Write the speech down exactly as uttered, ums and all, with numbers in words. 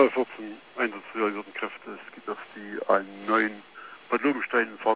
Ja, vierzehn einsatzrealisierten Kräfte. Es gibt erst die einen neuen Bad Lobenstein